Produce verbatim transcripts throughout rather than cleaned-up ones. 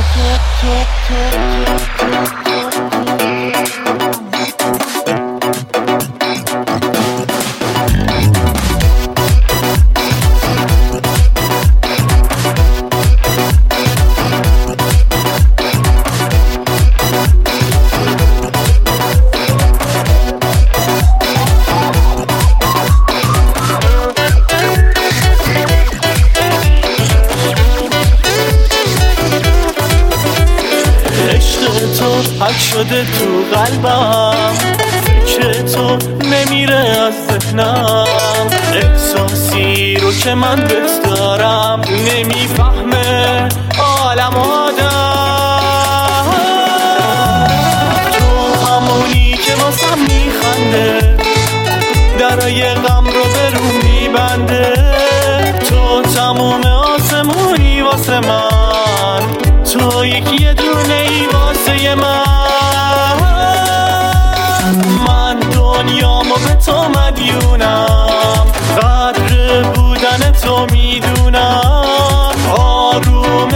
حک شده تو قلبم، فکر تو نمیره از ذهنم، احساسی رو که من بهت دارم نمیفهمه عالم آدم. تو همونی که واسم میخنده، درای غم رو به رو میبنده، تو تموم آسمونی واسه من، تو یکی یه دونه ای واسه من. من دنیامو به تو مدیونم، قدر بودن تو میدونم، آروم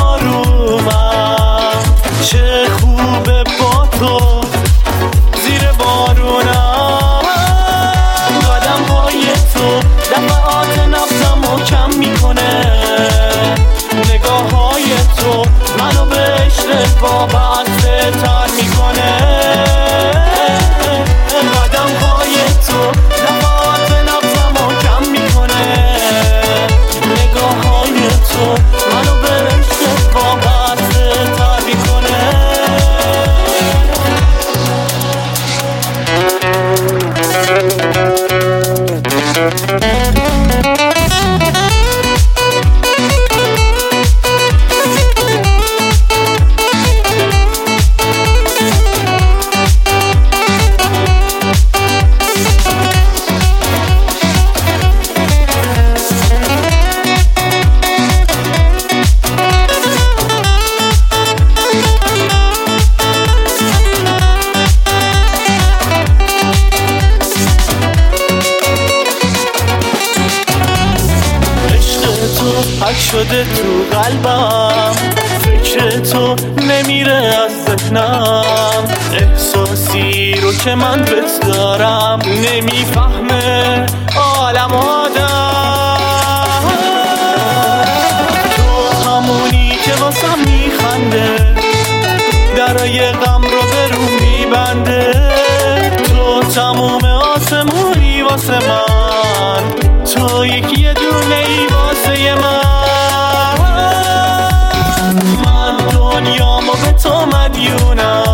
آرومم، چه خوبه با تو زیر بارونم. قدم های تو دفعات نفسمو کم میکنه، نگاه های تو منو به عشق وابسته تر میکنه. قدم های تو دفعات نفسمو کم میکنه، نگاه های تو منو به عشق وابسته تر میکنه. حک شده تو قلبم، فکر تو نمیره از ذهنم، احساسی رو که من بهت دارم نمیفهمه عالم آدم. تو همونی که واسم میخنده، درای غم رو به رو میبنده، تو تموم آسمونی واسه من، تو یکی یه دونه ای واسه من. من دنیامو به تو مدیونم،